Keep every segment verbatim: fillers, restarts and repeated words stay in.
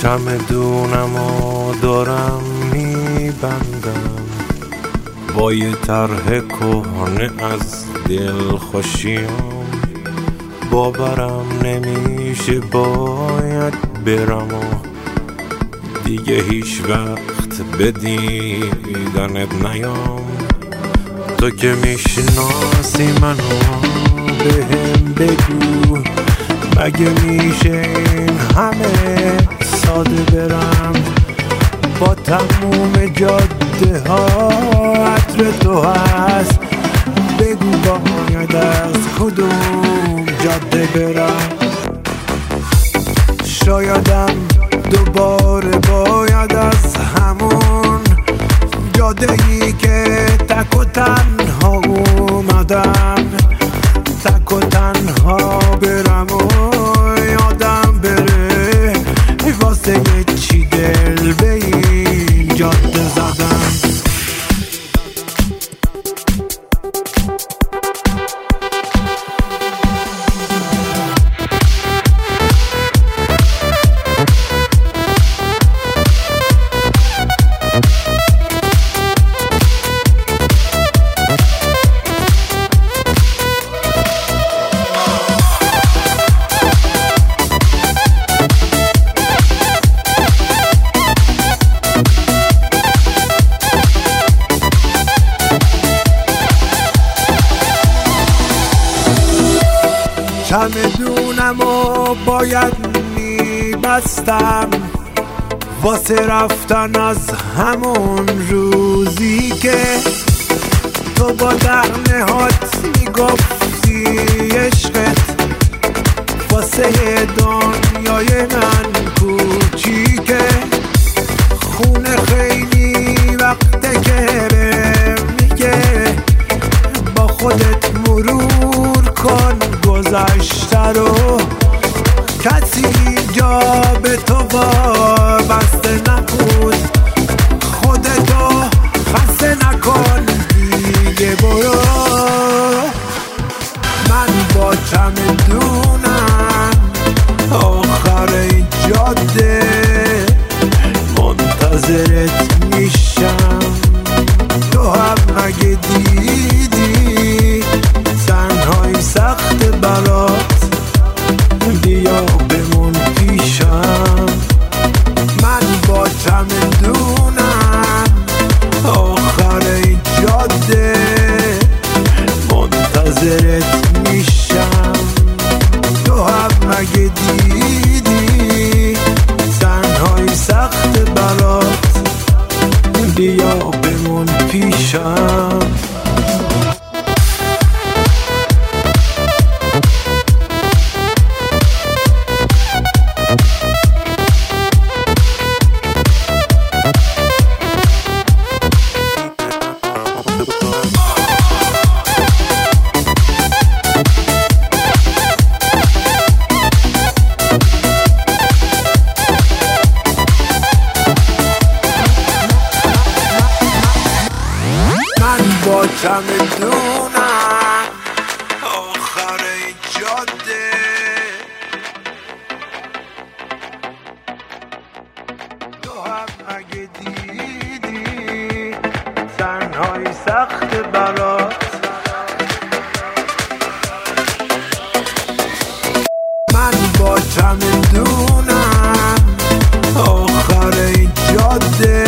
چمدونم و دارم میبندم با یه طرح کهنه از دل خوشیام. باورم نمیشه باید برم و دیگه هیچ وقت به دیدنت نیام. تو که میشناسی منو بهم بگو مگه میشه این همه ساده برم با تموم جاده ها عطر تو هست. بگو باید از کدوم جاده برم. شایدم دوباره باید از همون جاده‌ای که تک و تنها اومدم تک و تنها برم و یادم بره واسه یه چی دل به این جاده زدم. چمدونم و باید میبستم واسه رفتن از همون روزی که تو با دهنه هات میگفتی عشقت واسه دنیای من کوچیکه. خونه خیلی وقته که میگه با خودت مرور کن گذشته رو. کسی جا به تو وابسته نبود خودتو خسته نکن دیگه برو. من با چمدونم آخر این جاده منتظرت میشم. تو هم مگه دیدی تنهایی سخت برات بیا بمون پیشم. من با چمدونم آخر این جاده منتظرت میشم. تو هم مگه دیدی تنهایی سخت برات بیا بمون پیشم. با چمدونم آخر این جاده تو هم مگه دیدی تنهایی سخت برات. من با چمدونم آخر این جاده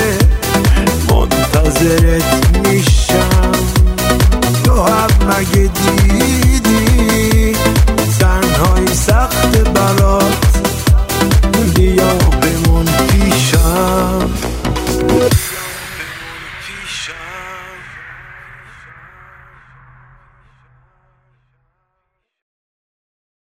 منتظرت میشم. تو هم مگه دیدی تنهایی سخت برات بیا بمون پیشم. پیشم